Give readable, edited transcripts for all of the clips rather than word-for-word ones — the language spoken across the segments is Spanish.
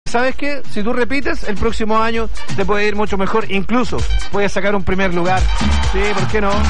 ¿sabes qué? Si tú repites, el próximo año te puede ir mucho mejor. Incluso puedes sacar un primer lugar. Sí, ¿por qué no?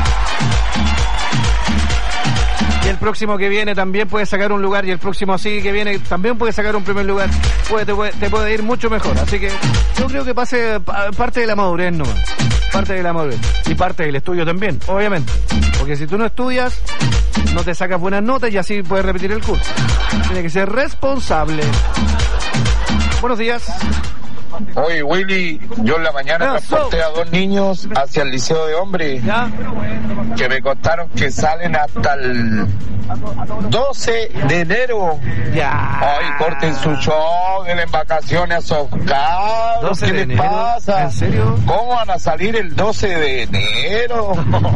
Y el próximo que viene también puede sacar un lugar. Y el próximo así que viene también puede sacar un primer lugar. Te puede ir mucho mejor. Así que yo creo que pase parte de la madurez nomás. Parte de la madurez. Y parte del estudio también, obviamente. Porque si tú no estudias, no te sacas buenas notas y así puedes repetir el curso. Tiene que ser responsable. Buenos días. Oye, Willy, yo en la mañana transporté a 2 niños hacia el Liceo de Hombres. ¿Ya? Que me contaron que salen hasta el 12 de enero. Ya. Ay, corten su show, denle vacaciones a esos cabros. ¿Qué les pasa? ¿En serio? ¿Cómo van a salir el 12 de enero?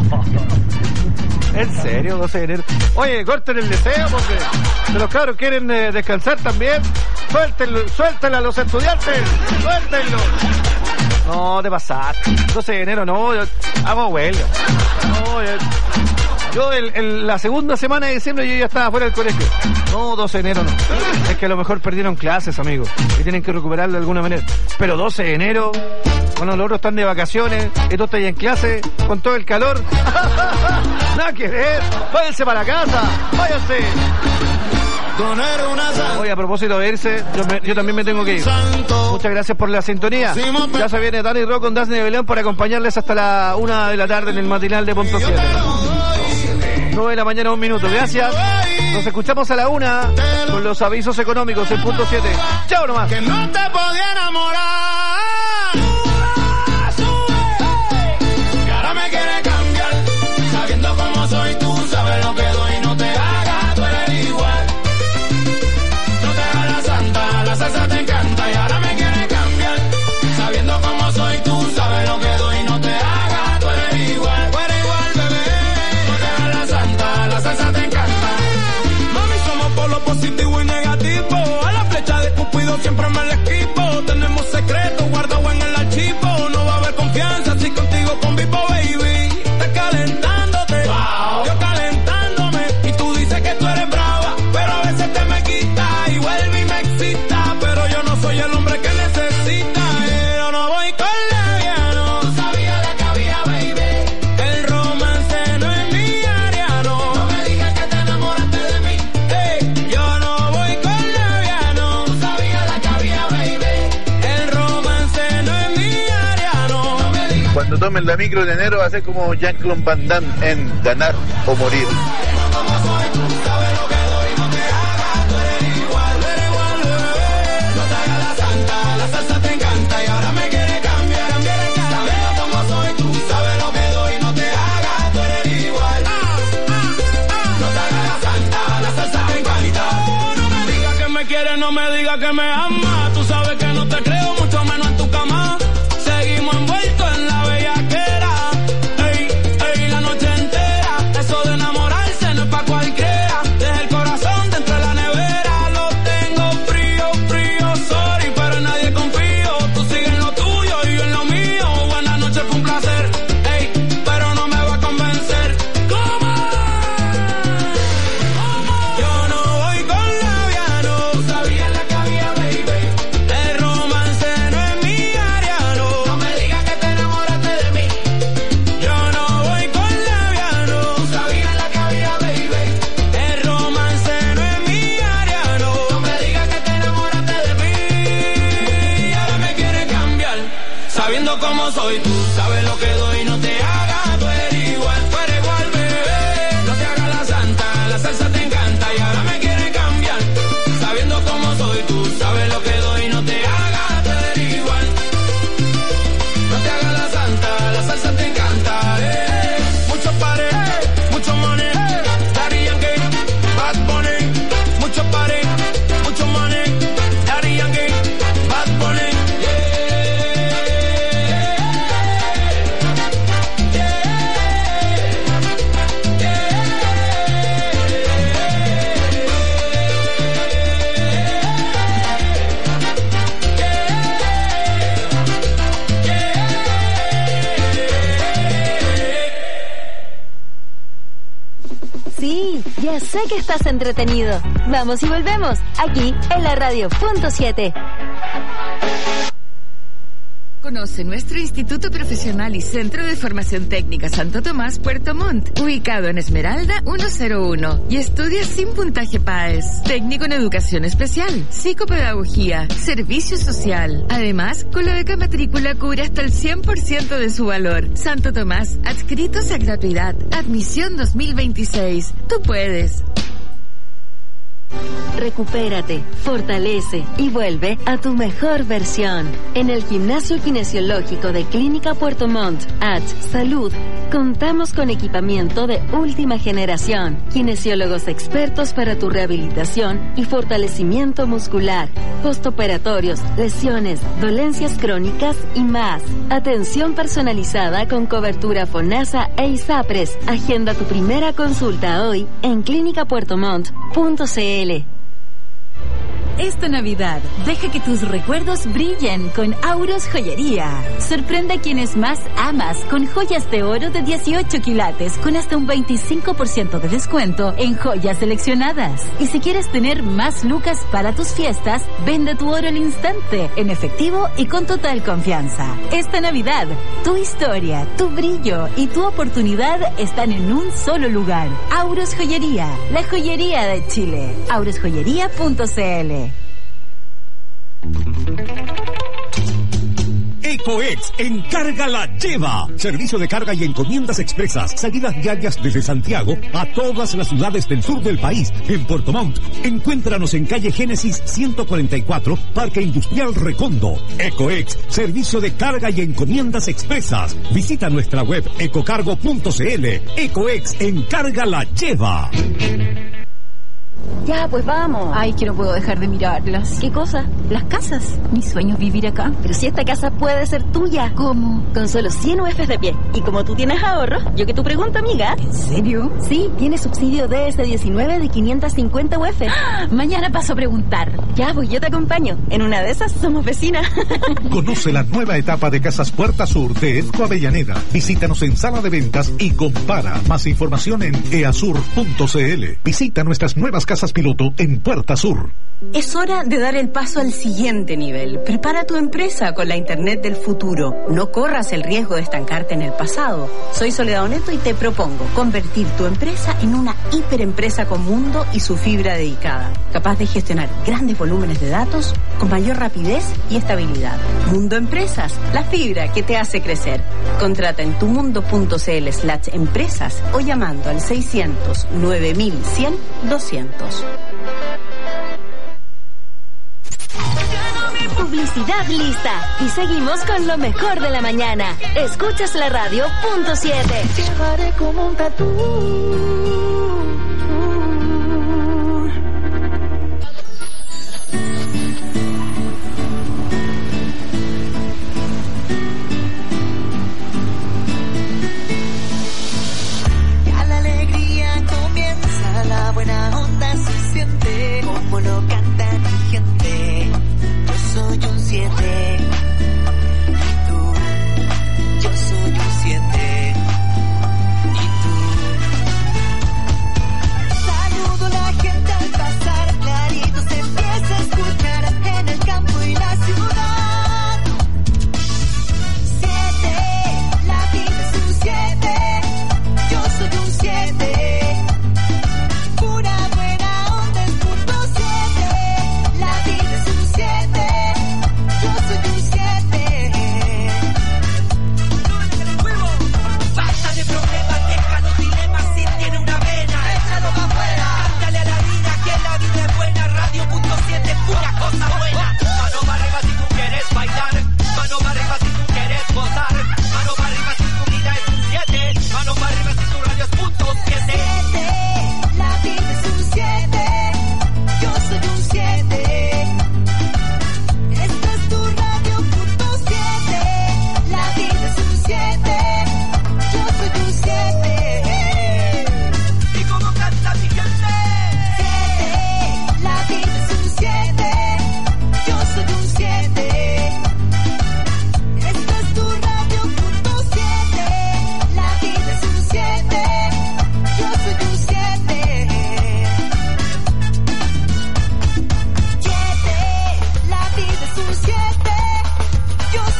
¿En serio? 12 de enero. Oye, corten el deseo porque los cabros quieren descansar también. Suéltenlo a los estudiantes. Suéltenlo. No, te pasaste. 12 de enero no, hago huelga. No, yo en la segunda semana de diciembre yo ya estaba fuera del colegio. No, 12 de enero no. Es que a lo mejor perdieron clases, amigos, y tienen que recuperarlo de alguna manera. Pero 12 de enero, cuando los otros están de vacaciones y tú estás en clase con todo el calor. Nada que ver. Váyanse para casa. Váyanse. Hoy a propósito de irse, yo también me tengo que ir. Muchas gracias por la sintonía. Ya se viene Dani Rock con Dasni de Belén para acompañarles hasta la 1 de la tarde en el matinal de Punto 7. 9 de la mañana, 1 minuto. Gracias. Nos escuchamos a la 1 con los avisos económicos en Punto 7. Chao nomás. Que no te podía enamorar. Y ahora me quiere cambiar. Sabiendo cómo soy tú, sabes lo que doy, no te hagas, tú eres igual. La salsa te encanta y ahora me quiere cambiar. Sabiendo cómo soy tú, sabes lo que doy, no te hagas, tú eres igual. Tú eres igual, bebé. No te hagas la santa, la salsa te encanta. Mami, somos por lo positivo y negativo. A la flecha de Cupido siempre me la esquivo. Tenemos secretos guardados en el archivo. No va a haber confianza si contigo convivo, baby. Estás calentándote, wow. Yo calentándome. Y tú dices que tú eres brava, pero a veces te me quita y vuelve y me excita. Soy el hombre que necesita. Yo no voy con leviano. Tú sabías la que había, baby. El romance no es mi área, no. No me digas que te enamoraste de mí. Hey, yo no voy con leviano. Tú sabías la que había, baby. El romance no es mi área, no. No me digas. Cuando tomen la micro de enero va a ser como Jean-Claude Van Damme en Ganar o Morir. No me digas que me ama, tú sabes que no te creo, mucho menos en tu cama. Seguimos envueltos en la bellaquera, ey, ey, la noche entera. Eso de enamorarse no es pa' cualquiera. Deja el corazón dentro de la nevera. Lo tengo frío, frío, sorry, pero en nadie confío. Tú sigues en lo tuyo y yo en lo mío. Buenas noches, fue un placer, ey, pero no me va a convencer. ¿Cómo? Yo no voy con labiano. Tú sabías la que había, baby. El romance no es mi área, no. No me digas que te enamoraste de mí. Yo no voy con labiano. Tú sabías la que había, baby. El romance no es mi área, no. No me digas que te enamoraste de mí. Y ahora me quiere cambiar. Sabiendo cómo soy tú, sabes lo que doy, no te hagas, tú eres igual, bebé. No te hagas la santa, la salsa te encanta y ahora me quiere cambiar. Sabiendo cómo soy tú, sabes lo que doy, no te hagas, tú eres igual. No te hagas la santa, la salsa te encanta. Muchos pares, mucho money, Daddy Yankee, Bad Bunny. Muchos pares, mucho money, Daddy Yankee, Bad Bunny. Sí, ya sé que estás entretenido. Vamos y volvemos, aquí en la radio Punto 7. Conoce nuestro Instituto Profesional y Centro de Formación Técnica Santo Tomás Puerto Montt, ubicado en Esmeralda 101, y estudia sin puntaje PAES, técnico en educación especial, psicopedagogía, servicio social. Además, con la beca matrícula cubre hasta el 100% de su valor. Santo Tomás, adscritos a gratuidad, admisión 2026. Tú puedes. Recupérate, fortalece y vuelve a tu mejor versión. En el Gimnasio Kinesiológico de Clínica Puerto Montt, Salud, contamos con equipamiento de última generación, kinesiólogos expertos para tu rehabilitación y fortalecimiento muscular, postoperatorios, lesiones, dolencias crónicas y más. Atención personalizada con cobertura FONASA e ISAPRES. Agenda tu primera consulta hoy en clinicapuertomont.cl. Esta Navidad, deja que tus recuerdos brillen con Auros Joyería. Sorprende a quienes más amas con joyas de oro de 18 quilates con hasta un 25% de descuento en joyas seleccionadas. Y si quieres tener más lucas para tus fiestas, vende tu oro al instante, en efectivo y con total confianza. Esta Navidad, tu historia, tu brillo y tu oportunidad están en un solo lugar. Auros Joyería, la joyería de Chile. aurosjoyería.cl. Ecoex Encarga la Lleva. Servicio de carga y encomiendas expresas. Salidas diarias desde Santiago a todas las ciudades del sur del país. En Puerto Montt, encuéntranos en calle Génesis 144, Parque Industrial Recondo. Ecoex, servicio de carga y encomiendas expresas. Visita nuestra web ecocargo.cl. Ecoex Encarga la Lleva. Ya, pues vamos. Ay, que no puedo dejar de mirarlas. ¿Qué cosa? Las casas. Mi sueño es vivir acá. Pero si esta casa puede ser tuya. ¿Cómo? Con solo 100 UFs de pie. Y como tú tienes ahorros, yo que tu pregunta, amiga. ¿En serio? Sí, tiene subsidio DS19 de 550 UF. ¡Ah! Mañana paso a preguntar. Ya, pues yo te acompaño. En una de esas somos vecinas. Conoce la nueva etapa de Casas Puerta Sur de Edco Avellaneda. Visítanos en sala de ventas y compara. Más información en easur.cl. Visita nuestras nuevas casas piloto en Puerta Sur. Es hora de dar el paso al siguiente nivel. Prepara tu empresa con la Internet del futuro. No corras el riesgo de estancarte en el pasado. Soy Soledad Oneto y te propongo convertir tu empresa en una hiperempresa con mundo y su fibra dedicada, capaz de gestionar grandes volúmenes de datos con mayor rapidez y estabilidad. Mundo Empresas, la fibra que te hace crecer. Contrata en tumundo.cl/empresas o llamando al 600 9100 200. Publicidad lista. Y seguimos con lo mejor de la mañana. Escuchas la radio .7. Llevaré como un tatú. Ya la alegría comienza, la buena onda se siente, como lo canta mi gente. Yo soy un 7. Y tú, yo soy un 7. Y tú.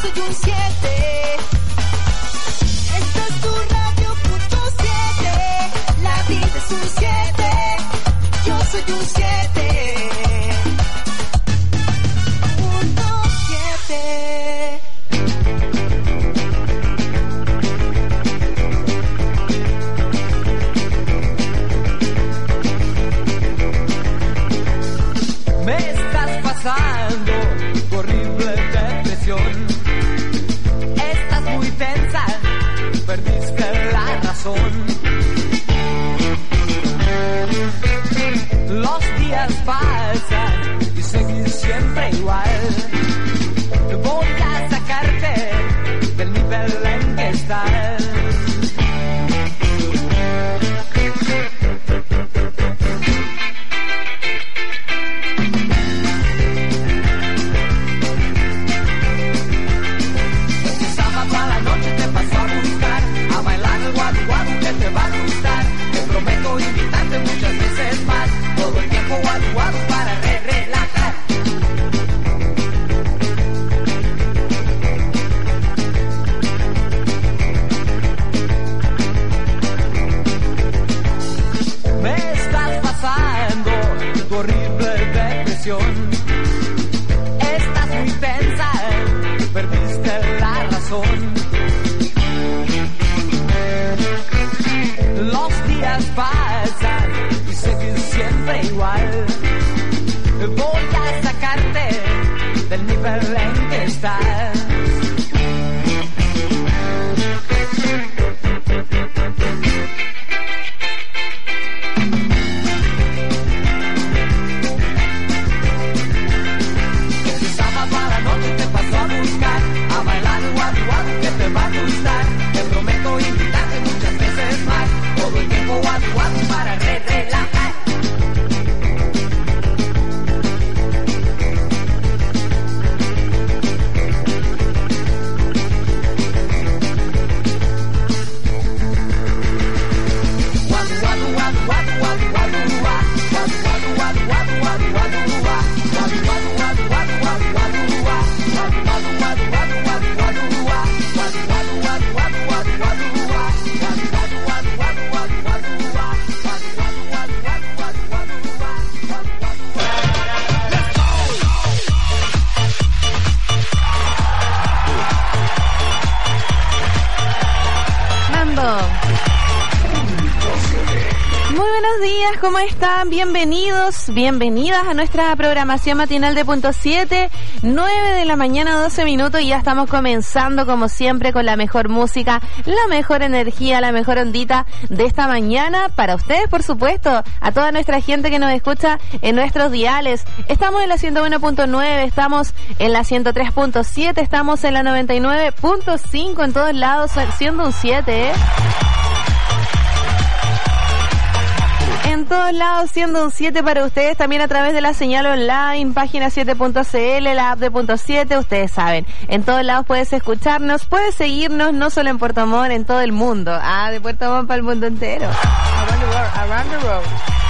soy un 7. Esta es tu radio punto 7. La vida es un 7. Yo soy un 7. Punto 7. Me estás pasando tu horrible depresión. Estás muy tensa, perdiste la razón. Los días pasan y seguís siempre igual. Voy a sacarte del nivel en que estás. Muchas veces más, todo el tiempo guadu para relajar. Me estás pasando tu horrible depresión. Estás muy tensa, perdiste la razón. Los días pasan y seguís siempre igual. Voy a sacarte del nivel en que estás. Ese sábado a la noche te paso a buscar, a bailar guadu que te va a gustar. Te prometo invitarte muchas veces más. Todo el tiempo guadu para relajar. Muy buenos días, ¿cómo están? Bienvenidos, bienvenidas a nuestra programación matinal de Punto 7, 9 de la mañana, 12 minutos, y ya estamos comenzando como siempre con la mejor música, la mejor energía, la mejor ondita de esta mañana para ustedes, por supuesto, a toda nuestra gente que nos escucha en nuestros diales. Estamos en la 101.9, estamos en la 103.7, estamos en la 99.5, en todos lados, siendo un 7, en todos lados siendo un 7 para ustedes, también a través de la señal online, página 7.cl, la app de Punto 7, ustedes saben, en todos lados puedes escucharnos, puedes seguirnos, no solo en Puerto Montt, en todo el mundo, de Puerto Montt para el mundo entero, around the world.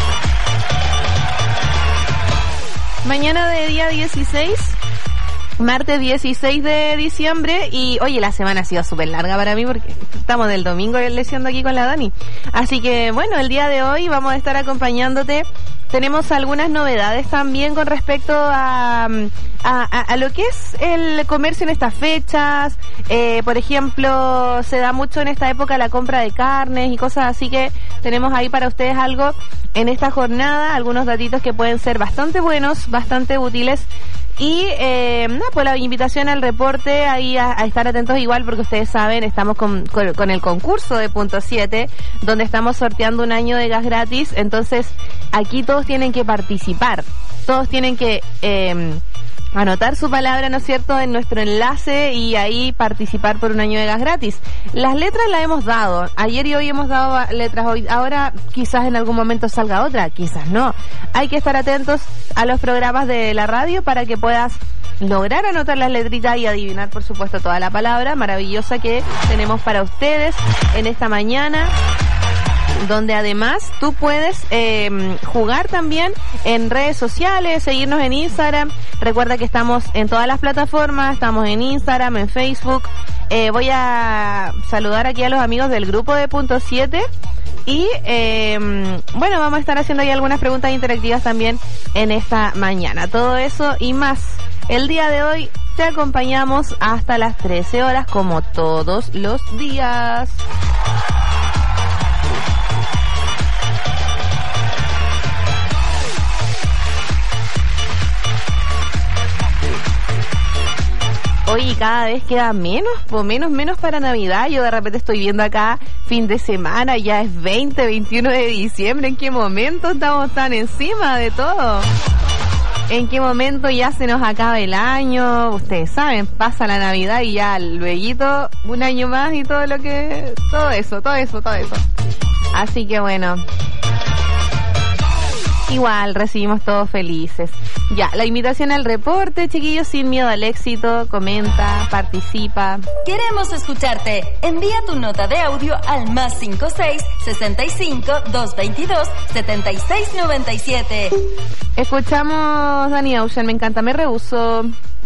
Mañana de día 16, martes 16 de diciembre, y oye, la semana ha sido súper larga para mí porque estamos del domingo leyendo aquí con la Dani. Así que bueno, el día de hoy vamos a estar acompañándote. Tenemos algunas novedades también con respecto a lo que es el comercio en estas fechas. Por ejemplo, se da mucho en esta época la compra de carnes y cosas así, que tenemos ahí para ustedes algo en esta jornada, algunos datitos que pueden ser bastante buenos, bastante útiles. Y pues la invitación al reporte, ahí a estar atentos igual, porque ustedes saben, estamos con el concurso de Punto 7, donde estamos sorteando un año de gas gratis. Entonces aquí todos tienen que participar, todos tienen que anotar su palabra, ¿no es cierto?, en nuestro enlace, y ahí participar por un año de gas gratis. Las letras las hemos dado, ayer y hoy hemos dado letras, hoy, ahora quizás en algún momento salga otra, quizás no. Hay que estar atentos a los programas de la radio para que puedas lograr anotar las letritas y adivinar, por supuesto, toda la palabra maravillosa que tenemos para ustedes en esta mañana. donde además tú puedes jugar también en redes sociales, seguirnos en Instagram. Recuerda que estamos en todas las plataformas, estamos en Instagram, en Facebook. Voy a saludar aquí a los amigos del grupo de Punto 7 y bueno, vamos a estar haciendo ahí algunas preguntas interactivas también en esta mañana. Todo eso y más. El día de hoy te acompañamos hasta las 13 horas como todos los días. Oye, cada vez queda menos para Navidad. Yo de repente estoy viendo acá fin de semana, ya es 21 de diciembre. ¿En qué momento estamos tan encima de todo? ¿En qué momento ya se nos acaba el año? Ustedes saben, pasa la Navidad y ya lueguito un año más y todo eso. Así que bueno, igual recibimos todos felices. Ya, la invitación al reporte, chiquillos, sin miedo al éxito. Comenta, participa. Queremos escucharte. Envía tu nota de audio al +56 65 222 7697. Escuchamos Danny Ocean, me encanta, me rehuso.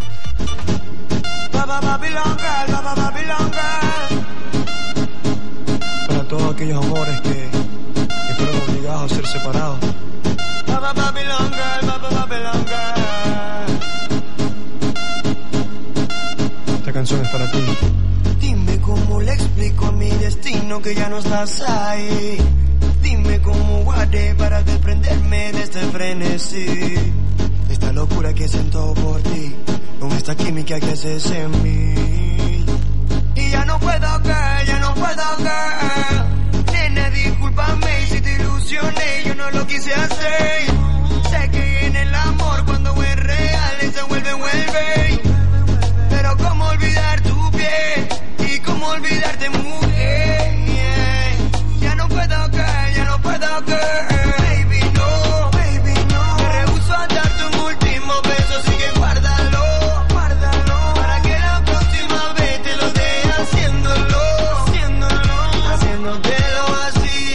Para todos aquellos amores que fueron obligados a ser separados. Esta canción es para ti. Dime cómo le explico a mi destino que ya no estás ahí. Dime cómo guardé para desprenderme de este frenesí, de esta locura que siento por ti, con esta química que haces en mí. Y ya no puedo caer. Nena, discúlpame si te ilusioné, yo no lo quise hacer. Sé que en el amor cuando es real se vuelve. Pero cómo olvidar tu piel y cómo olvidarte, mujer. Ya no puedo caer. Baby, no. Me rehuso a darte un último beso, así que guárdalo. Para que la próxima vez te lo dé haciéndolo. Haciéndotelo así.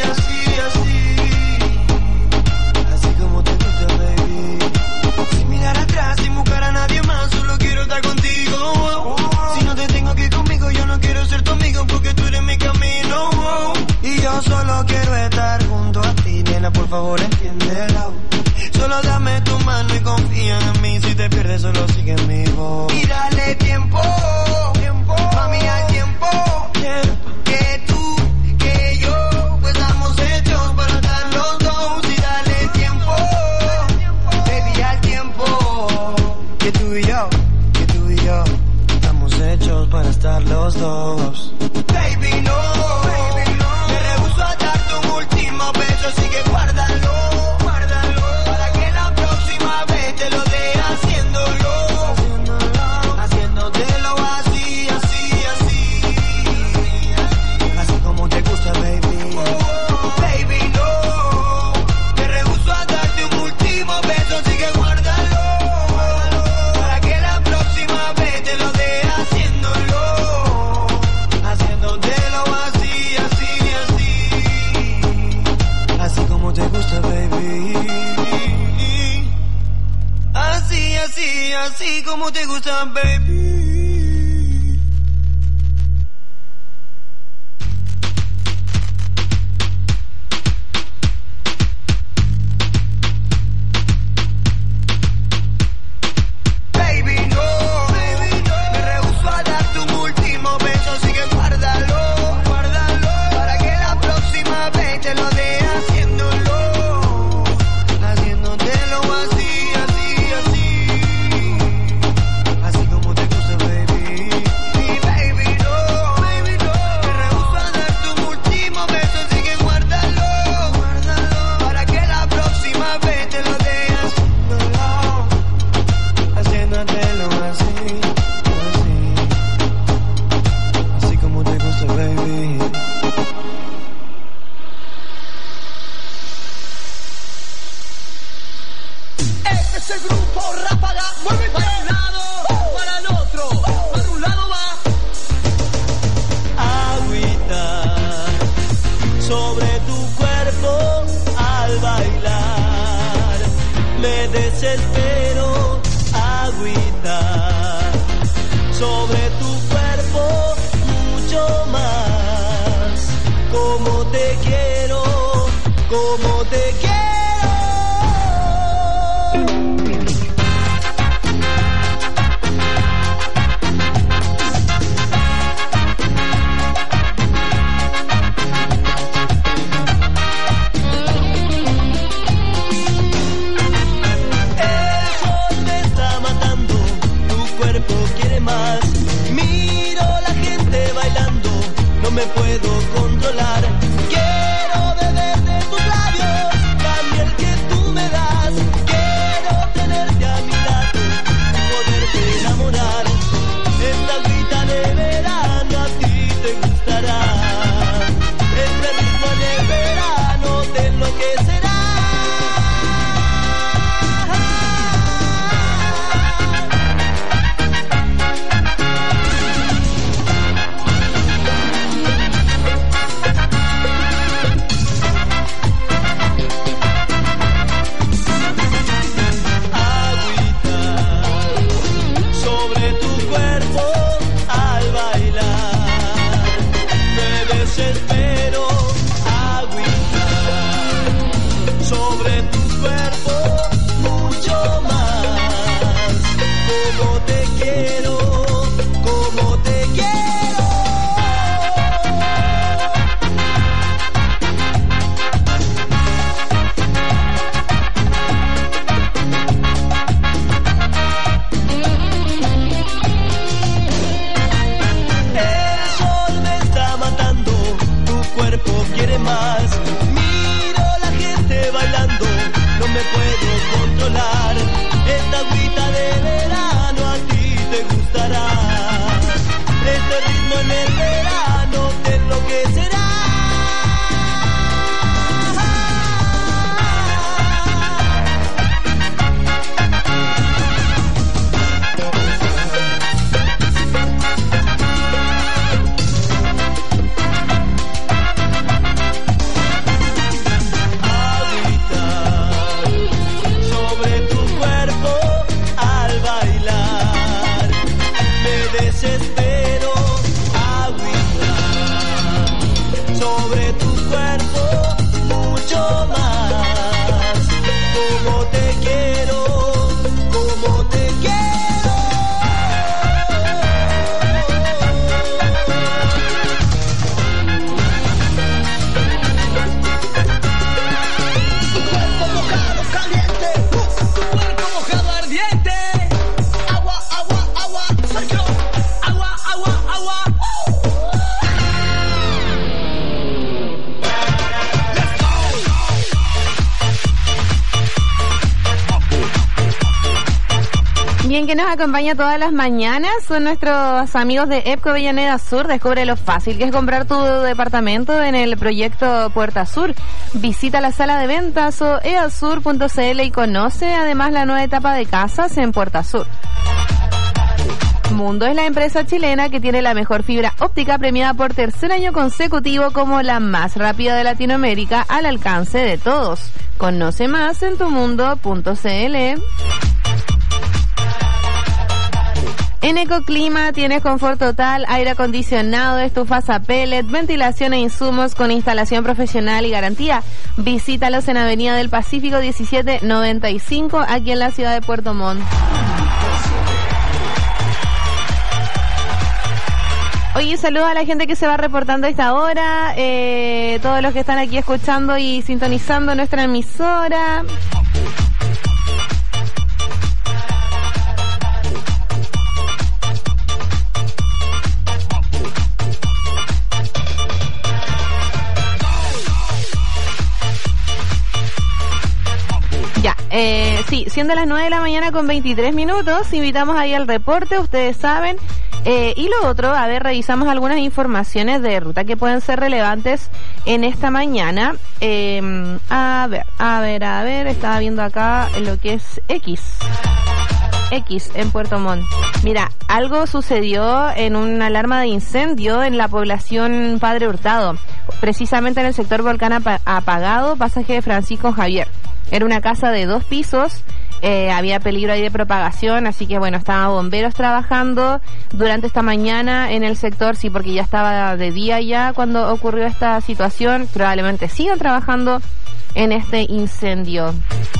Así como te gusta, baby. Sin mirar atrás, sin buscar a nadie más, solo quiero estar contigo. Si no te tengo aquí conmigo, yo no quiero ser tu amigo porque tú eres mi camino. Y yo solo quiero estar junto a ti, nena, por favor entiéndelo. Solo dame tu mano y confía en mí, si te pierdes solo sigue mi voz. Y dale tiempo, mami, al tiempo. Que tú, que yo, pues estamos hechos para estar los dos. Y dale tiempo, baby, al tiempo. Que tú y yo, estamos hechos para estar los dos. Baby, no. Me rehuso a darte un último beso, así que guárdalo. Para que la próxima vez te lo dé haciéndolo. Haciéndotelo así. Así como te gusta, baby. Baby, no. Me rehuso a darte un último beso, así que guárdalo. Para que la próxima vez te lo dé haciéndolo. Haciéndotelo así. Así como te gusta, baby. Así como te gusta, baby. Baby, no. Me rehuso a darte un último beso, así que guárdalo. Para que la próxima vez te lo dé haciéndolo. Haciéndotelo así. Así como te sobre tu cuerpo, mucho más. Como te quiero, como te quiero. Me puedo controlar. Quiero beber de tus labios, la miel que tú me das. Quiero tenerte a mi lado, poderte enamorar. Esta agüita de verano a ti te gustará. Este ritmo en el verano te enloquecerá. Desespero, agüita, sobre tu cuerpo, mucho más. Como te quiero, como te quiero. El sol me está matando, tu cuerpo quiere más. Miro la gente bailando, no me puedo controlar. Esta agüita de verano a ti te gustará. Este ritmo en el verano te enloquecerá. Desespero, agüita, sobre tu cuerpo, mucho más. Como te quiero, como te quiero. Tu cuerpo mojado, caliente, tu cuerpo mojado, ardiente. Agua, agua, agua, soy yo. Agua, agua, agua. Bien, que nos acompaña todas las mañanas son nuestros amigos de EPCO Avellaneda Sur. Descubre lo fácil que es comprar tu departamento en el proyecto Puerta Sur. Visita la sala de ventas o easur.cl y conoce además la nueva etapa de casas en Puerta Sur. Mundo es la empresa chilena que tiene la mejor fibra óptica premiada por tercer año consecutivo como la más rápida de Latinoamérica al alcance de todos. Conoce más en tumundo.cl. En Ecoclima tienes confort total, aire acondicionado, estufas a pellet, ventilación e insumos con instalación profesional y garantía. Visítalos en Avenida del Pacífico 1795, aquí en la ciudad de Puerto Montt. Oye, saludos a la gente que se va reportando a esta hora, todos los que están aquí escuchando y sintonizando nuestra emisora. Ya, sí, siendo las 9 de la mañana con 23 minutos, invitamos ahí al reporte, ustedes saben. Y lo otro, a ver, revisamos algunas informaciones de ruta que pueden ser relevantes en esta mañana. A ver, estaba viendo acá lo que es X en Puerto Montt. Mira, algo sucedió en una alarma de incendio en la población Padre Hurtado, precisamente en el sector Volcán Apagado, pasaje de Francisco Javier. Era una casa de 2 pisos había peligro ahí de propagación, así que bueno, estaban bomberos trabajando durante esta mañana en el sector, sí, porque ya estaba de día ya cuando ocurrió esta situación, probablemente sigan trabajando en este incendio.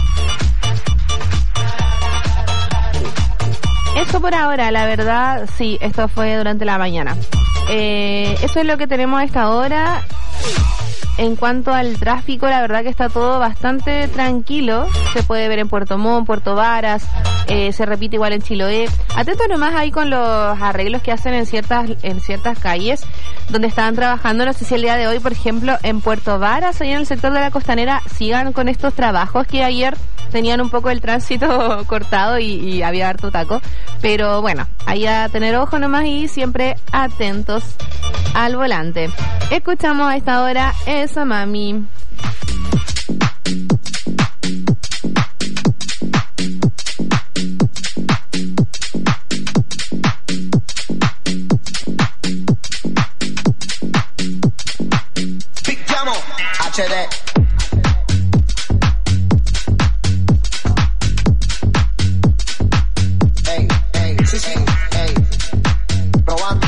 Eso por ahora, la verdad, sí, esto fue durante la mañana. Eso es lo que tenemos a esta hora. En cuanto al tráfico, la verdad que está todo bastante tranquilo. Se puede ver en Puerto Montt, Puerto Varas, se repite igual en Chiloé. Atento nomás ahí con los arreglos que hacen en ciertas calles donde estaban trabajando. No sé si el día de hoy, por ejemplo, en Puerto Varas, ahí en el sector de la Costanera, sigan con estos trabajos que ayer tenían un poco el tránsito cortado y había harto taco. Pero bueno, ahí a tener ojo nomás y siempre atentos al volante. Escuchamos a esta hora Esa Mami. Picchiamo HD. Ey, ey, sí, sí, ey. Probando.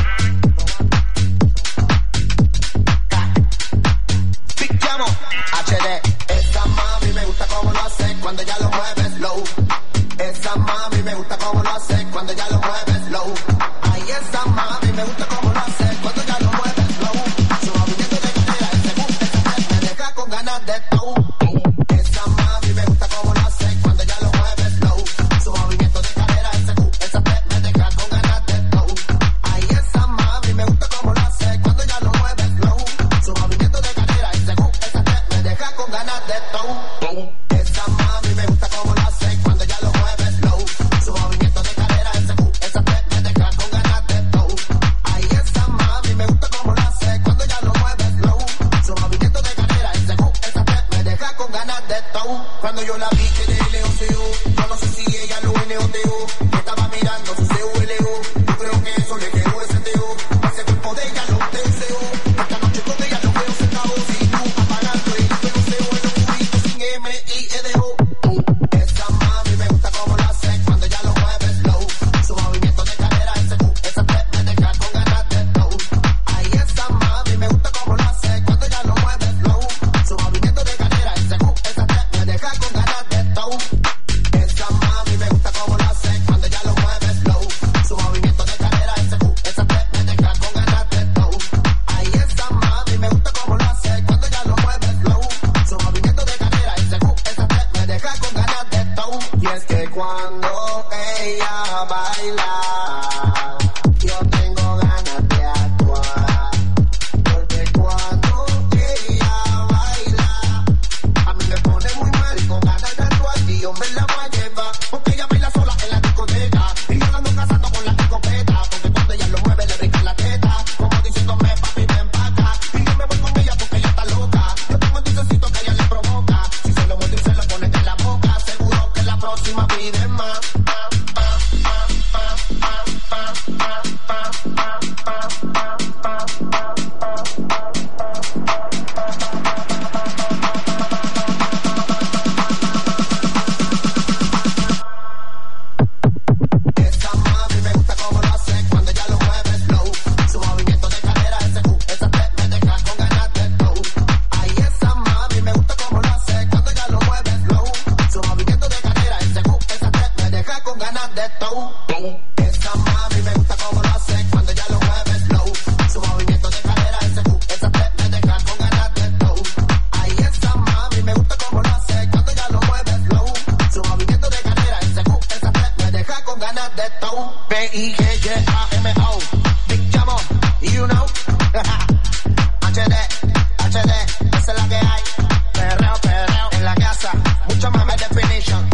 Picchiamo HD. Esa mami me gusta como lo hace cuando ya lo mueve slow. Esa mami me gusta como lo hace cuando ya lo mueve slow. Ay, esa mami me gusta como lo hace cuando ya lo mueve slow. Su movimiento de cadera, ese me deja con ganas de todo. Esa mami me gusta como lo hace cuando ya lo mueve slow. Su movimiento de cadera, ese me deja con ganas de todo. Ay, esa mami me gusta como lo hace cuando ya lo mueve slow. Su movimiento de cadera, ese me deja con ganas de todo. Esa mami me gusta como lo hace cuando ya lo mueve slow. Su movimiento de cadera, ese me deja con ganas de todo. Ay, esa mami me gusta como lo hace cuando ya lo mueve slow. Su movimiento de cadera, ese me deja con ganas de todo. Cuando yo la vi que de lejos yo no sé si ella lo NOTO. Estaba mirando su CULO. Yo creo que eso le quedó ese teo. Ese cuerpo de ella lo deseo. Esta noche con ella lo veo sentado sin luz, apagando el deseo en los cubitos sin MIEDO. Esa mami me gusta como lo hace cuando ya lo mueve slow. Su movimiento de cadera, ese me deja con ganas de todo. Ay, esa mami me gusta como lo hace cuando ya lo mueve slow. Su movimiento de cadera, ese me deja con ganas de todo. Esa mami me gusta como lo hace cuando ya lo mueve slow. Su movimiento de cadera, ese me deja con ganas de todo. Ay, esa mami me gusta como lo hace cuando ya lo mueve slow. Su movimiento de cadera, ese me deja con ganas de todo. Y es que cuando ella baila, yo tengo ganas de actuar. Porque cuando ella baila, a mí me pone muy mal con ganas de actuar. Y yo me la voy a llevar, porque ella baila sola en la discoteca. Y yo la ando cazando con la escopeta, porque cuando ella lo mueve le brinca la teta. Como diciéndome, papi, ven pa' acá. Y yo me voy con ella porque ella está loca. Yo tengo un dulcecito que ella le provoca. Si se lo muerde y se lo pone en la boca, seguro que la próxima pide más. Esa mami me gusta como lo hace cuando ya lo mueve slow. Su movimiento de cadera, ese me deja con ganas de todo. Ay, esa mami me gusta como lo hace cuando ya lo mueve slow. Su movimiento de cadera, ese me deja con ganas de todo. Esa mami me gusta como lo hace cuando ya lo mueve slow. Su movimiento de cadera, ese me deja con ganas de todo. Ay, esa mami me gusta como lo hace cuando ya lo mueve slow. Su movimiento de cadera, ese me deja con ganas de todo. BIGYAMO, Big Jamo, you know. HD, esa es la que hay. Perreo, en la casa, mucho más high definition.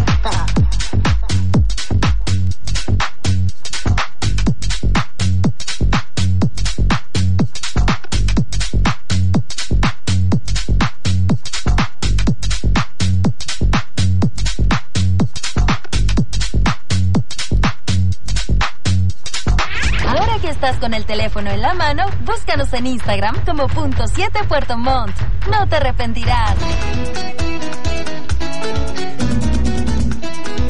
Ahora que estás con el teléfono en la mano, búscanos en Instagram como .7 Puerto Montt. No te arrepentirás.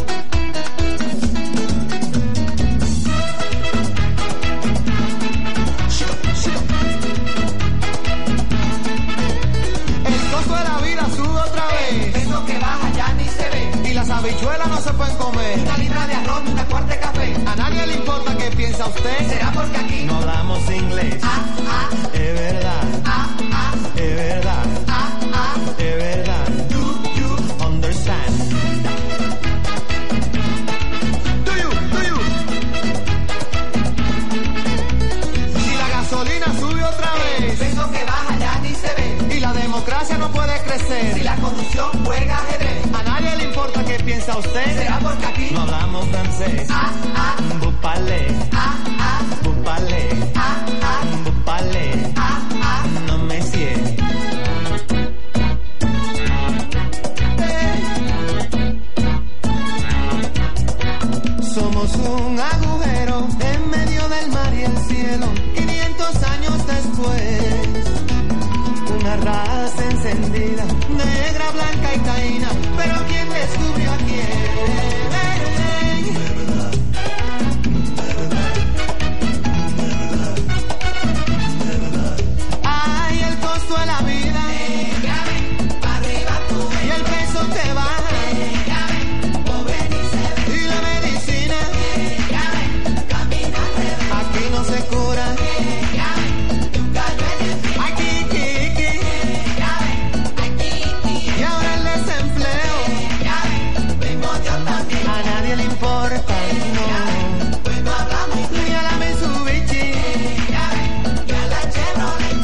piensa usted? ¿Será porque aquí no hablamos inglés? Es verdad. Es verdad. Es verdad. Do you understand? Do you? Si la gasolina sube otra vez, el peso que baja ya ni se ve. Y la democracia no puede crecer. Si la conducción juega ajedrez. A nadie le importa qué piensa usted. ¿Será porque aquí no hablamos francés? Vous parlez. Vous parlez. Vous parlez. No me sigue. Somos un agujero en medio del mar y el cielo. 500 años después, una raza encendida, negra, blanca y caína. Pero ¿quién descubrió a quién? Ay, el costo de la vida, y el peso te baja. Y la medicina, aquí no se cura. Aquí, y ahora el desempleo, a nadie le importa, no, ni a la Mitsubishi, ni a la Chevrolet.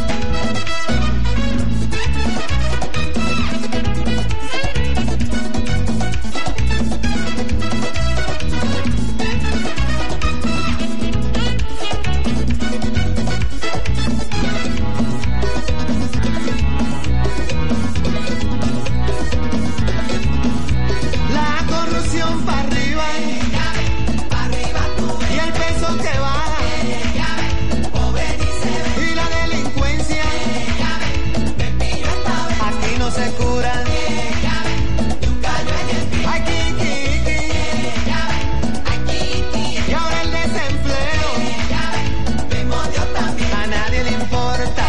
La corrupción para arriba, y el peso que baja, y la delincuencia, aquí no se cura. Aquí, y ahora el desempleo, a nadie le importa,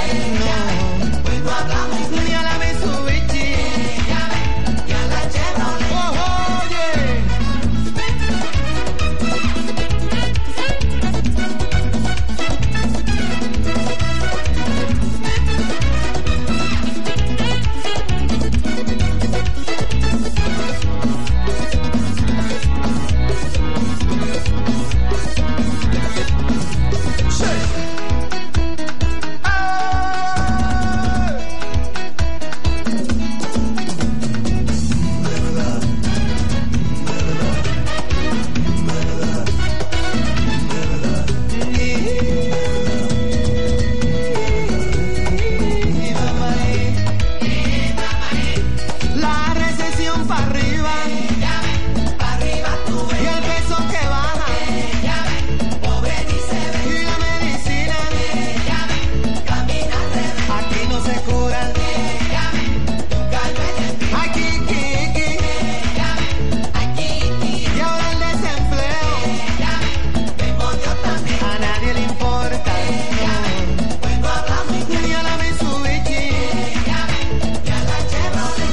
no, ni a la Mitsubishi, ni a la Chevrolet. Oh, oye. La recesión para arriba, y el peso que baja, y la medicina, aquí no se cura. Aquí, y ahora el desempleo, a nadie le importa, no, ni a la Mitsubishi, ni a la Chevrolet.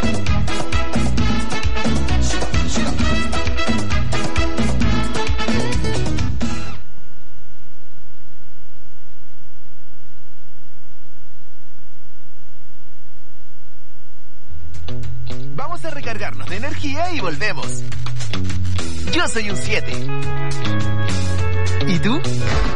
Vamos a recargarnos de energía y volvemos. Yo soy un 7. ¿Y tú?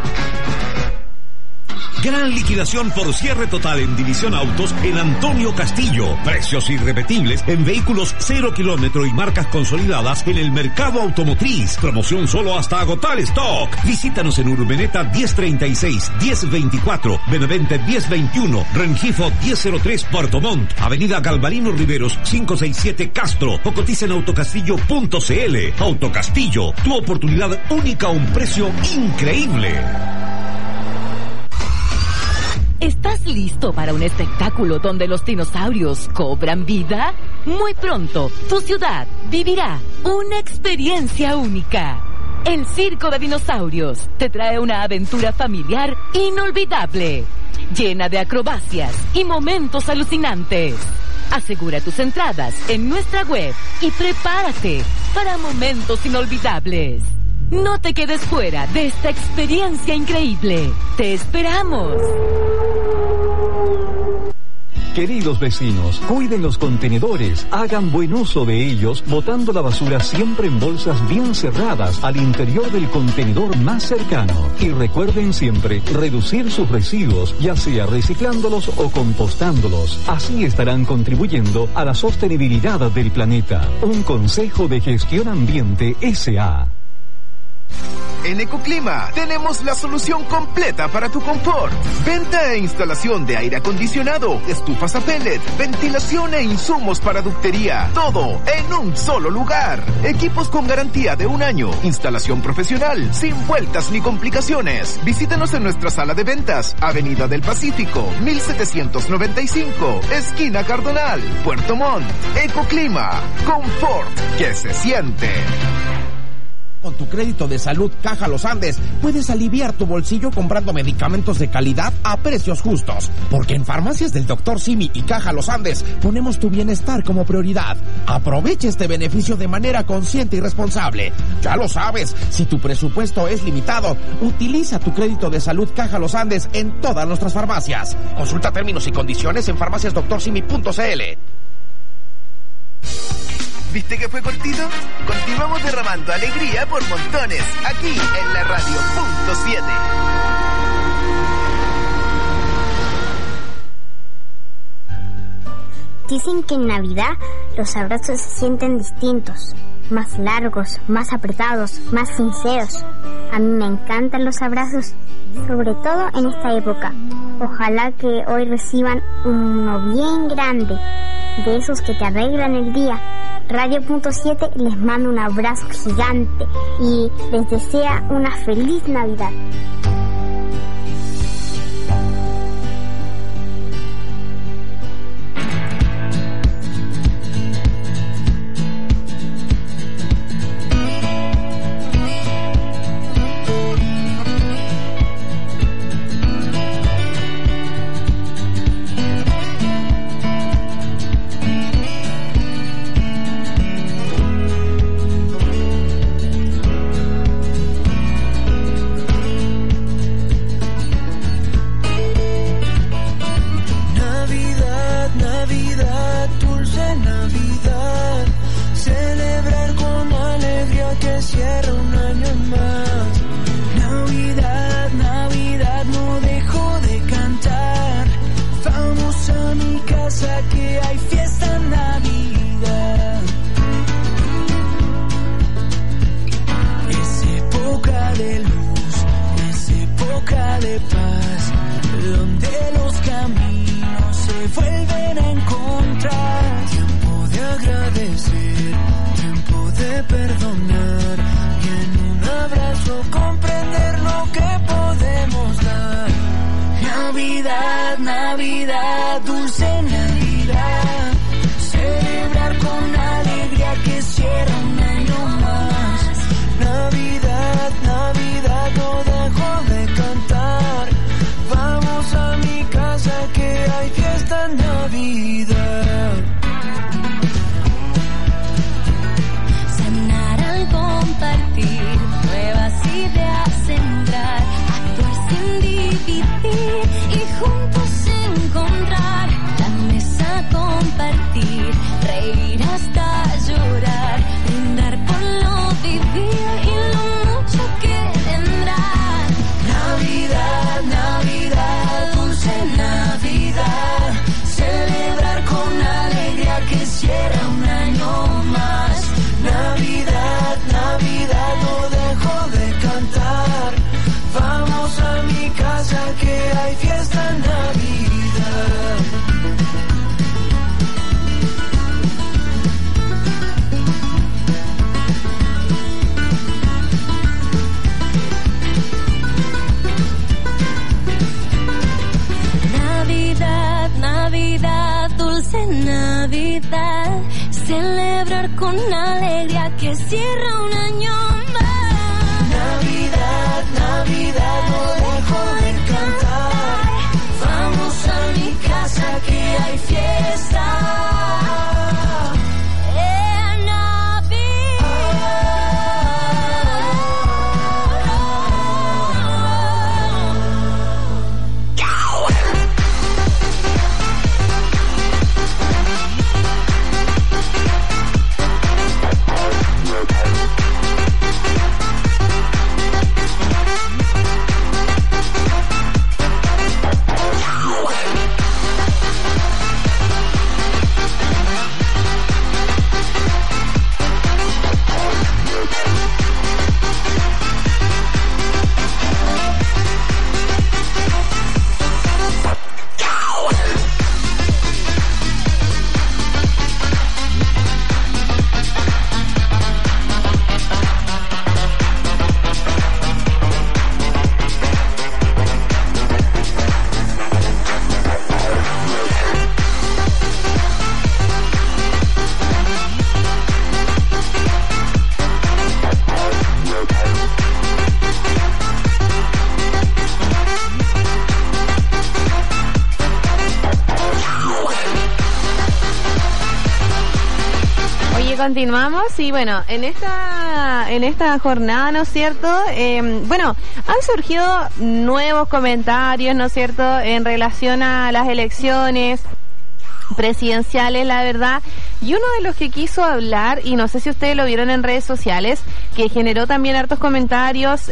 Gran liquidación por cierre total en División Autos en Antonio Castillo. Precios irrepetibles en vehículos 0 kilómetro y marcas consolidadas en el mercado automotriz. Promoción solo hasta agotar stock. Visítanos en Urbeneta 1036, 1024, Benavente 1021, Rengifo 1003, Puerto Montt, Avenida Galvarino Riveros 567 Castro, o cotiza en autocastillo.cl. Autocastillo, tu oportunidad única a un precio increíble. ¿Estás listo para un espectáculo donde los dinosaurios cobran vida? Muy pronto, tu ciudad vivirá una experiencia única. El Circo de Dinosaurios te trae una aventura familiar inolvidable, llena de acrobacias y momentos alucinantes. Asegura tus entradas en nuestra web y prepárate para momentos inolvidables. No te quedes fuera de esta experiencia increíble. ¡Te esperamos! Queridos vecinos, cuiden los contenedores, hagan buen uso de ellos, botando la basura siempre en bolsas bien cerradas al interior del contenedor más cercano. Y recuerden siempre reducir sus residuos, ya sea reciclándolos o compostándolos. Así estarán contribuyendo a la sostenibilidad del planeta. Un consejo de Gestión Ambiente S.A. En Ecoclima tenemos la solución completa para tu confort. Venta e instalación de aire acondicionado, estufas a pellet, ventilación e insumos para ductería. Todo en un solo lugar. Equipos con garantía de 1 año. Instalación profesional, sin vueltas ni complicaciones. Visítanos en nuestra sala de ventas, Avenida del Pacífico, 1795, esquina Cardonal, Puerto Montt. Ecoclima, confort que se siente. Con tu crédito de salud Caja Los Andes puedes aliviar tu bolsillo comprando medicamentos de calidad a precios justos. Porque en Farmacias del Dr. Simi y Caja Los Andes ponemos tu bienestar como prioridad. Aprovecha este beneficio de manera consciente y responsable. Ya lo sabes, si tu presupuesto es limitado, utiliza tu crédito de salud Caja Los Andes en todas nuestras farmacias. Consulta términos y condiciones en farmaciasdoctorsimi.cl. ¿Viste que fue cortito? Continuamos derramando alegría por montones, aquí en la radio punto 7. Dicen que en Navidad los abrazos se sienten distintos, más largos, más apretados, más sinceros. A mí me encantan los abrazos, sobre todo en esta época. Ojalá que hoy reciban uno bien grande, de esos que te arreglan el día. Radio Punto 7 les manda un abrazo gigante y les desea una feliz Navidad. Celebrar con alegría que cierra un año más. Navidad, Navidad, no dejo de cantar. Vamos a mi casa que hay fiesta. Continuamos y bueno, en esta jornada, ¿no es cierto? Bueno, han surgido nuevos comentarios, ¿no es cierto?, en relación a las elecciones presidenciales, la verdad, y uno de los que quiso hablar, y no sé si ustedes lo vieron en redes sociales, que generó también hartos comentarios,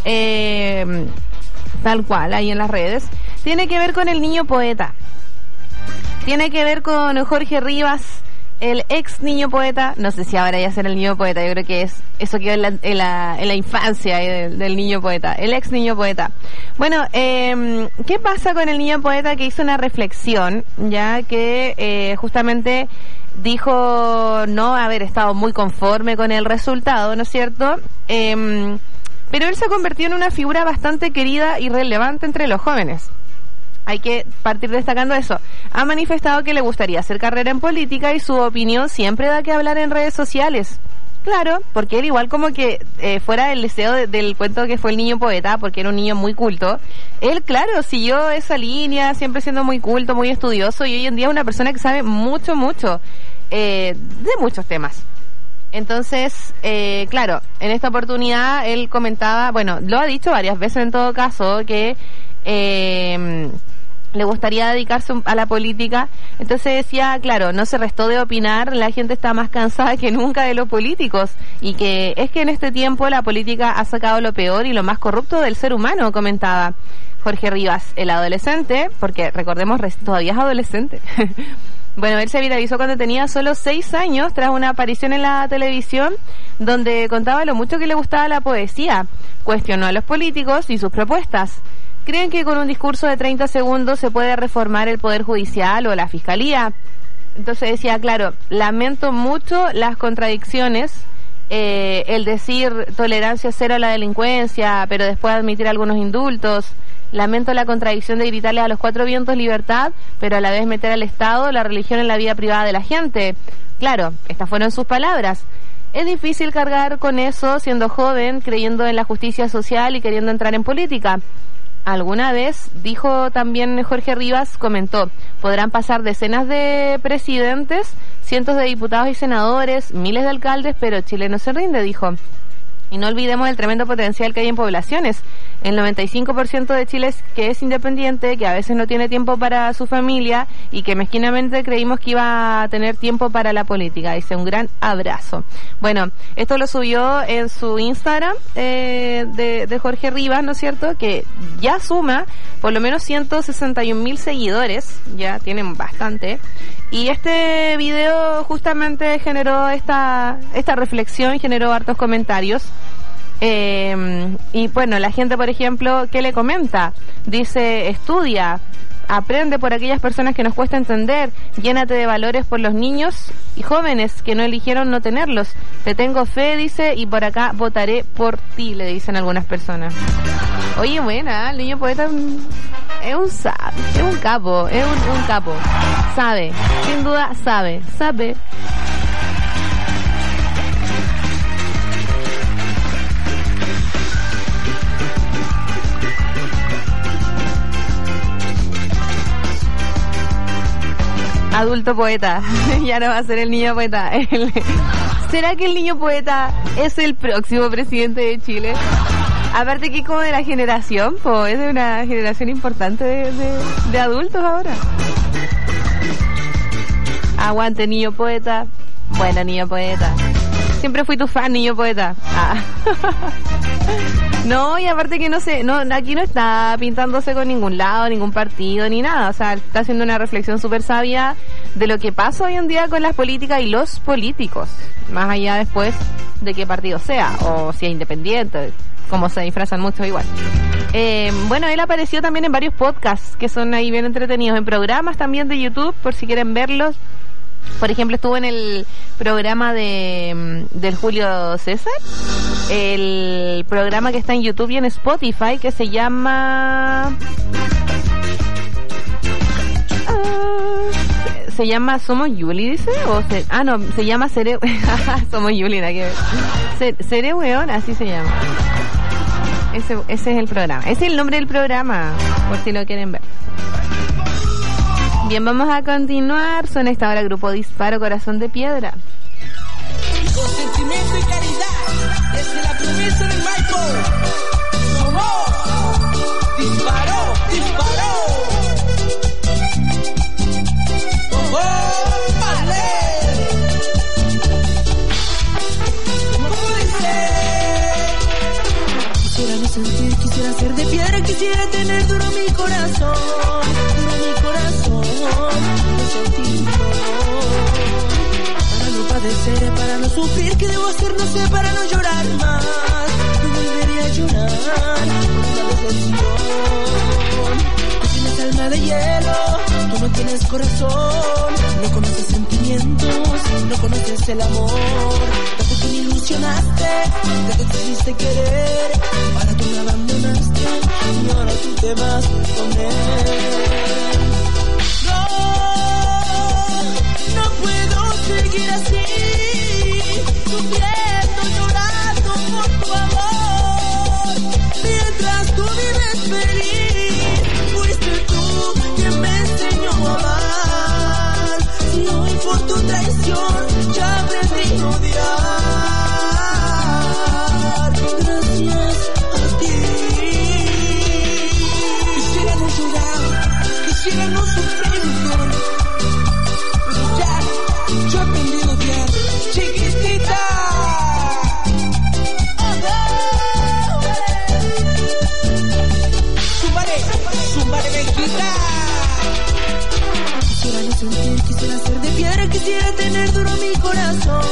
tal cual, ahí en las redes, tiene que ver con el niño poeta, tiene que ver con Jorge Rivas, el ex niño poeta. No sé si ahora ya será el niño poeta, yo creo que eso quedó en la infancia del niño poeta, el ex niño poeta. Bueno, ¿qué pasa con el niño poeta que hizo una reflexión, ya que justamente dijo no haber estado muy conforme con el resultado, ¿no es cierto? Pero él se ha convertido en una figura bastante querida y relevante entre los jóvenes. Hay que partir destacando eso. Ha manifestado que le gustaría hacer carrera en política y su opinión siempre da que hablar en redes sociales. Claro, porque él igual como que fuera el deseo del cuento que fue el niño poeta, porque era un niño muy culto, él claro, siguió esa línea, siempre siendo muy culto, muy estudioso, y hoy en día es una persona que sabe mucho, de muchos temas. Entonces, claro, en esta oportunidad él comentaba, bueno, lo ha dicho varias veces en todo caso, que le gustaría dedicarse a la política. Entonces decía, claro, no se restó de opinar, la gente está más cansada que nunca de los políticos, y que es que en este tiempo la política ha sacado lo peor y lo más corrupto del ser humano, comentaba Jorge Rivas, el adolescente, porque recordemos, todavía es adolescente. Bueno, él se viralizó cuando tenía solo 6 años tras una aparición en la televisión donde contaba lo mucho que le gustaba la poesía, cuestionó a los políticos y sus propuestas. ¿Creen que con un discurso de 30 segundos se puede reformar el Poder Judicial o la Fiscalía? Entonces decía, claro, lamento mucho las contradicciones, el decir tolerancia cero a la delincuencia, pero después admitir algunos indultos. Lamento la contradicción de gritarle a los 4 vientos libertad, pero a la vez meter al Estado, la religión en la vida privada de la gente. Claro, estas fueron sus palabras. Es difícil cargar con eso siendo joven, creyendo en la justicia social y queriendo entrar en política. Alguna vez, dijo también Jorge Rivas, comentó, podrán pasar decenas de presidentes, cientos de diputados y senadores, miles de alcaldes, pero Chile no se rinde, dijo. Y no olvidemos el tremendo potencial que hay en poblaciones. El 95% de Chile que es independiente, que a veces no tiene tiempo para su familia y que mezquinamente creímos que iba a tener tiempo para la política. Dice, un gran abrazo. Bueno, esto lo subió en su Instagram de Jorge Rivas, ¿no es cierto? Que ya suma por lo menos 161.000 seguidores, ya tienen bastante. Y este video justamente generó esta reflexión, generó hartos comentarios. Y bueno, la gente, por ejemplo, ¿qué le comenta? Dice, estudia, aprende por aquellas personas que nos cuesta entender, llénate de valores por los niños y jóvenes que no eligieron no tenerlos. Te tengo fe, dice, y por acá votaré por ti, le dicen algunas personas. Oye, buena, el niño poeta es un sabio, es un capo, es un capo. Sabe, sin duda sabe. Adulto poeta, ya no va a ser el niño poeta. ¿Será que el niño poeta es el próximo presidente de Chile? Aparte que es como de la generación, es de una generación importante de adultos ahora. Aguante, niño poeta. Bueno, niño poeta. Siempre fui tu fan, niño poeta. No, y aparte que aquí no está pintándose con ningún lado, ningún partido, ni nada. O sea, está haciendo una reflexión súper sabia de lo que pasa hoy en día con las políticas y los políticos. Más allá después de qué partido sea, o si es independiente, como se disfrazan muchos igual. Bueno, él apareció también en varios podcasts que son ahí bien entretenidos, en programas también de YouTube, por si quieren verlos. Por ejemplo, estuvo en el programa del Julio César, el programa que está en YouTube y en Spotify, que se llama Somos Yuli, dice, se llama Somos Yuli, nada que ver. Seré Weón, así se llama. Ese es el programa, ese es el nombre del programa, por si lo quieren ver. Bien, vamos a continuar. Son esta hora Grupo Disparo, Corazón de Piedra. Quisiera ser de piedra, quisiera tener duro mi corazón, no sentir dolor. Para no padecer, para no sufrir, ¿qué debo hacer? No sé, para no llorar más. No volveré a llorar por una decepción. Tú tienes alma de hielo, tú no tienes corazón, no conoces sentimientos, no conoces el amor. Tanto tú me ilusionaste, tanto te hiciste querer, para tú me abandonaste y ahora tú te vas con él. No puedo seguir así, sufriendo, llorando por tu amor, mientras tú vives feliz. Fuiste tú quien me enseñó a amar, y hoy por tu traición ya aprendí a odiar. Gracias a ti. Quisiera no llorar, quisiera no sufrir mejor, pero ya yo aprendí a odiar. Chiquitita. Súmbale, Benquita. Quisiera no sentir, quisiera ser de piedra, quisiera tener duro mi corazón,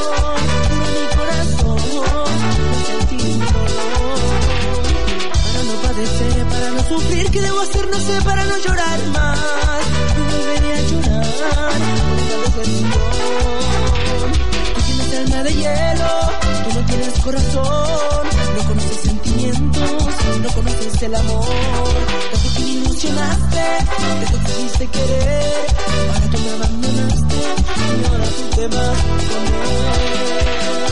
no sentir dolor. Para no padecer, para no sufrir, ¿qué debo hacer? No sé, para no llorar más. No volveré a llorar por una decepción. Tú tienes alma de hielo, tú no tienes corazón, no conoces sentimientos, no conoces el amor. Tanto que me ilusionaste, tanto te hiciste querer, ahora tú me abandonaste y ahora tú te vas con él.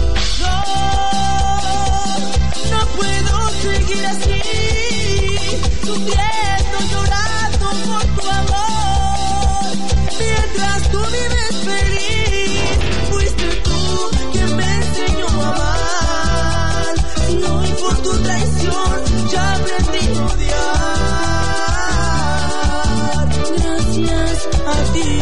No puedo seguir así, sufriendo, llorando por tu amor, mientras tú vives feliz. Fuiste tú quien me enseñó a amar, y hoy por tu traición ya aprendí a odiar. Gracias a ti.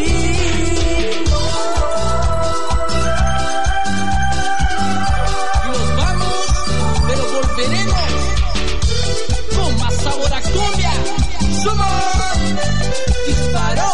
Nos vamos, pero volveremos con más sabor a cumbia. Somos Disparó.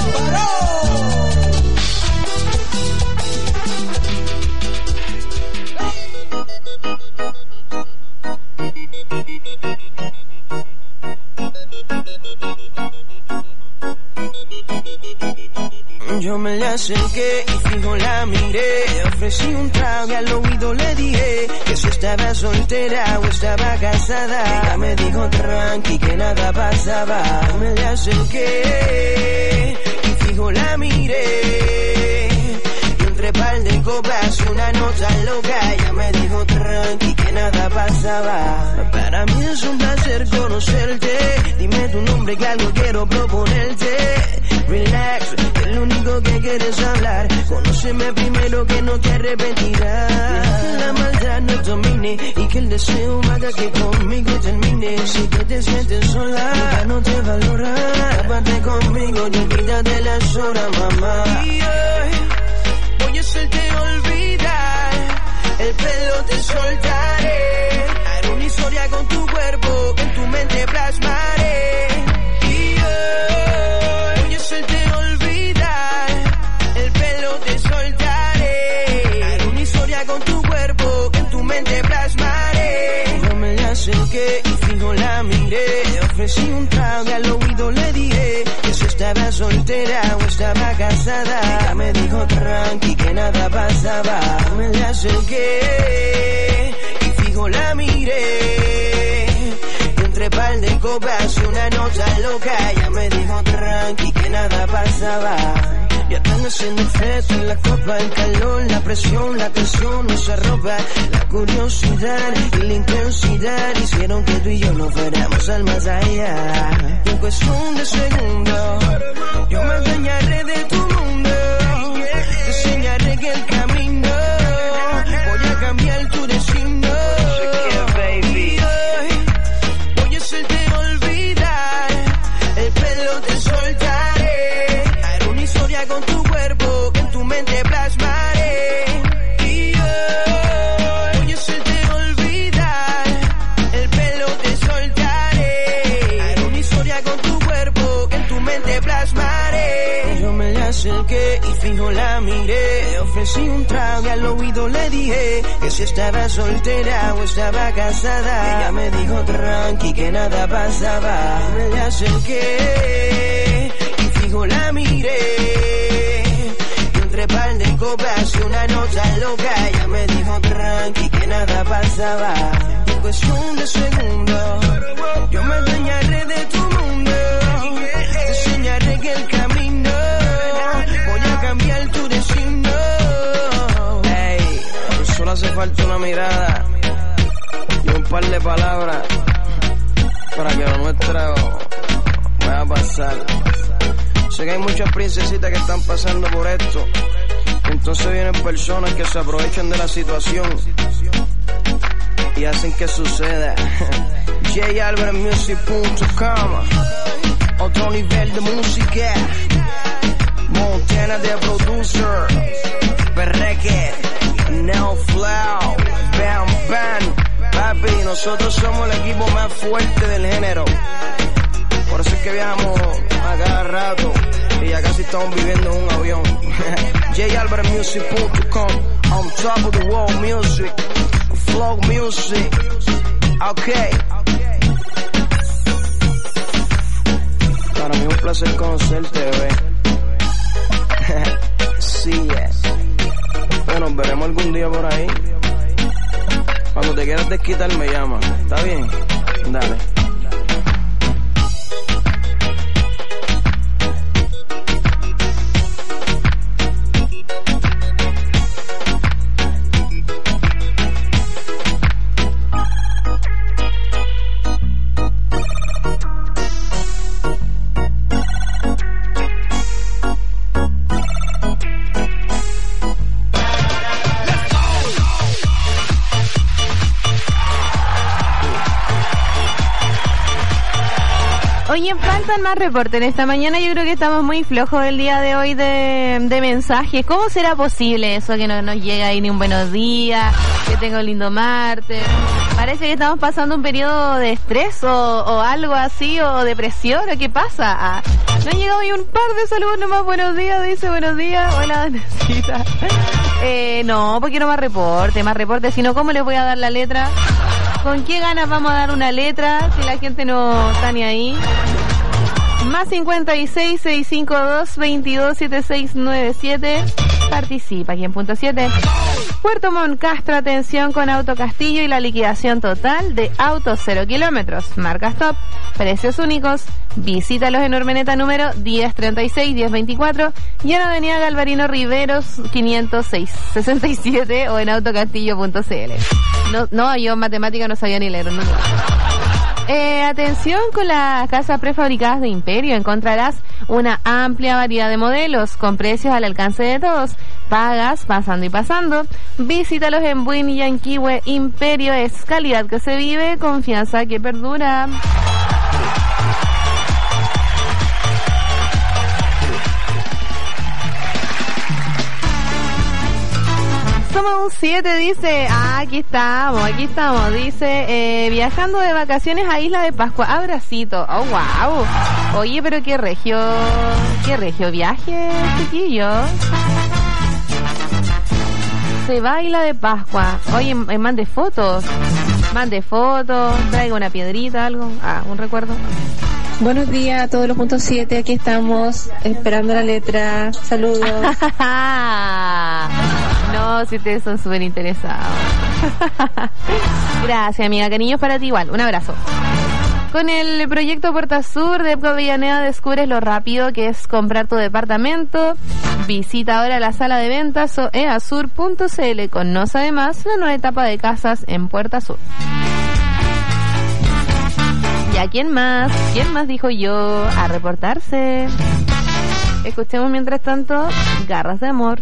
Yo me le acerqué y fijo la miré, ofrecí un trago y al oído le dije que si estaba soltera o estaba casada. Ella me dijo tranqui que nada pasaba. Me le acerqué y fijo la miré, y entre par de copas una nota loca. Ella me dijo tranqui que nada pasaba. Para mí es un placer conocerte, dime tu nombre que algo quiero proponerte. Relax, que lo único que quieres hablar, conóceme primero que no te arrepentirás. Que la maldad no domine y que el deseo haga que conmigo termine. Si te sientes sola, ya no te valora, aparte conmigo y olvídate las horas, mamá. Y hoy voy a hacerte olvidar, el pelo te soltaré, haré una historia con tu cuerpo, en tu mente plasmaré. Y fijo la miré, ofrecí un trago y al oído le dije que si estaba soltera o estaba casada. Ella me dijo tranqui que nada pasaba. Me la acerqué y fijo la miré, y entre par de copas una nota loca. Ella me dijo tranqui que nada pasaba. Ya están haciendo efecto en la copa, el calor, la presión, la tensión nos arropa. La curiosidad y la intensidad hicieron que tú y yo no fuéramos al más allá. En cuestión de segundos, yo me adueñaré de tu mundo, te enseñaré que el camino voy a cambiar tu destino. acerqué y fijo la miré. Le ofrecí un trago y al oído le dije que si estaba soltera o estaba casada. Ella me dijo tranqui que nada pasaba. Me le acerqué y fijo la miré. Y entre par de copas y una nota loca. Ella me dijo tranqui que nada pasaba. En cuestión de segundos yo me dañaré de tu mundo. Te enseñaré que el camino voy a cambiar tu destino. Ey, solo hace falta una mirada y un par de palabras para que lo nuestro vaya a pasar. Sé que hay muchas princesitas que están pasando por esto. Entonces vienen personas que se aprovechan de la situación y hacen que suceda. JAlvarezmusic.com. Otro nivel de música. Montana de producer. Perreque. Now Flow. Bam Bam. Papi, nosotros somos el equipo más fuerte del género. Por eso es que viajamos a cada rato y ya casi estamos viviendo en un avión. JAlvarezmusic.com. On top of the world music. Flow music. Okay. Para mí es un placer conocerte, bebé. Sí, bueno, nos veremos algún día por ahí. Cuando te quieras desquitar me llama. ¿Está bien? Dale. Oye, faltan más reportes en esta mañana. Yo creo que estamos muy flojos el día de hoy de mensajes. ¿Cómo será posible eso que no nos llega ahí ni un buenos días? Que tenga un lindo martes. Parece que estamos pasando un periodo de estrés o algo así, o depresión, o qué pasa. No ha llegado hoy un par de saludos nomás. Buenos días, dice buenos días. Hola, Danesita. No, porque no más reporte, sino ¿cómo les voy a dar la letra? ¿Con qué ganas vamos a dar una letra si la gente no está ni ahí? Más 56 652 227697. Participa aquí en punto 7. Puerto Montt Castro, atención con Auto Castillo y la liquidación total de autos 0 kilómetros. Marcas top, precios únicos. Visítalos en Urmeneta número 1036, 1024 y en Avenida Galvarino Riveros 506-67 o en autocastillo.cl. No, yo en matemática no sabía ni leer un número. Atención con las casas prefabricadas de Imperio. Encontrarás una amplia variedad de modelos con precios al alcance de todos. Pagas pasando y pasando. Visítalos en Buin y Yanquihue. Imperio es calidad que se vive, confianza que perdura. Somos un 7, dice. Aquí estamos. Dice, viajando de vacaciones a Isla de Pascua. Abracito. Oh, wow. Oye, pero qué regio viaje, chiquillo. Se va a Isla de Pascua. Oye, mande fotos. Traiga una piedrita, algo. Un recuerdo. Buenos días a todos los puntos 7, aquí estamos esperando la letra. Saludos. No, si ustedes son súper interesados. Gracias, amiga. Cariños para ti igual. Un abrazo. Con el proyecto Puerta Sur de Epco Avellaneda descubres lo rápido que es comprar tu departamento. Visita ahora la sala de ventas o easur.cl. Conoce además la nueva etapa de casas en Puerta Sur. ¿Ya quién más? ¿Quién más dijo yo a reportarse? Escuchemos mientras tanto Garras de Amor.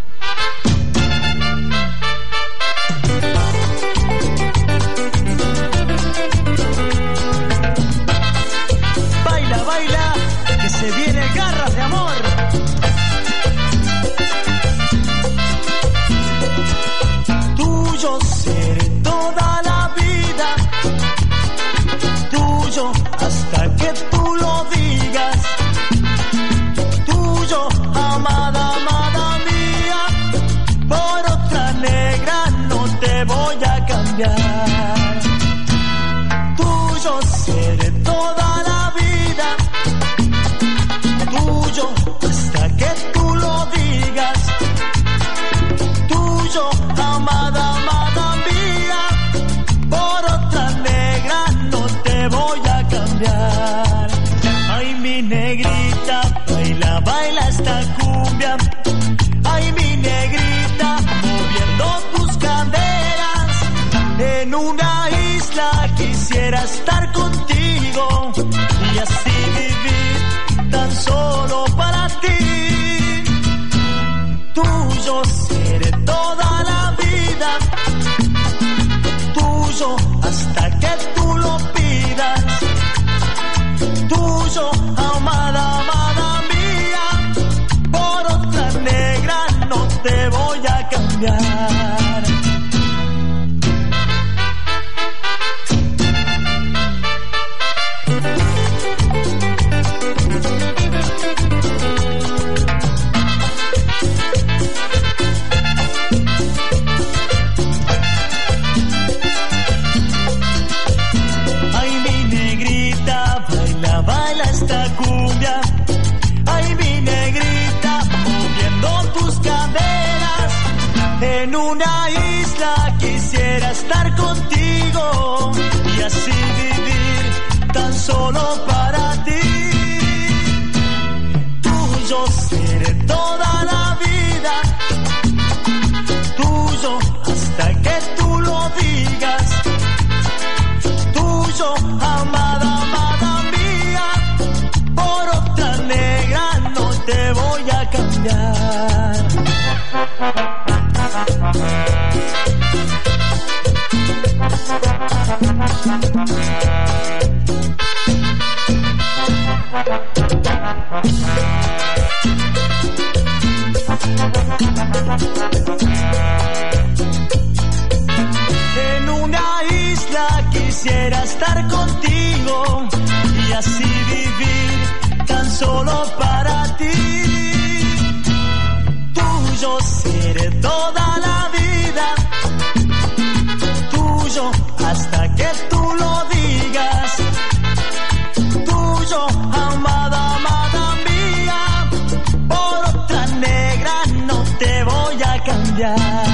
Baila, baila, que se viene Garras de Amor. Tuyo seré toda la vida, tuyo hasta que tú lo digas, tuyo, amada baila esta cumbia. Ay, mi negrita, moviendo tus caderas. En una isla quisiera estar contigo y así vivir tan solo para ti. Tuyo seré toda la vida, tuyo hasta que tú lo pidas. Tuyo, amada, amada mía, por otra negra no te voy a cambiar. Esta cumbia, ay mi negrita, moviendo tus caderas. En una isla quisiera estar contigo y así vivir tan solo para ti. Tuyo seré toda la vida, tuyo hasta que tú lo digas. Tuyo, amada, amada mía, por otra negra no te voy a cambiar. En una isla quisiera estar contigo y así vivir tan solo para ti. Tuyo seré toda la vida, tuyo hasta que tú lo digas. Tuyo, amada, amada mía, por otra negra no te voy a cambiar.